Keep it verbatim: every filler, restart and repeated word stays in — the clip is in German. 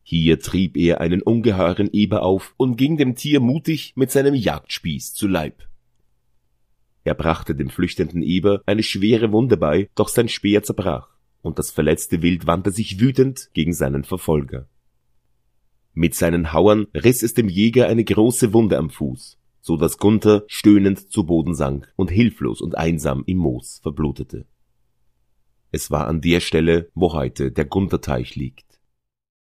Hier trieb er einen ungeheuren Eber auf und ging dem Tier mutig mit seinem Jagdspieß zu Leib. Er brachte dem flüchtenden Eber eine schwere Wunde bei, doch sein Speer zerbrach, und das verletzte Wild wandte sich wütend gegen seinen Verfolger. Mit seinen Hauern riss es dem Jäger eine große Wunde am Fuß, so dass Gunther stöhnend zu Boden sank und hilflos und einsam im Moos verblutete. Es war an der Stelle, wo heute der Guntherteich liegt.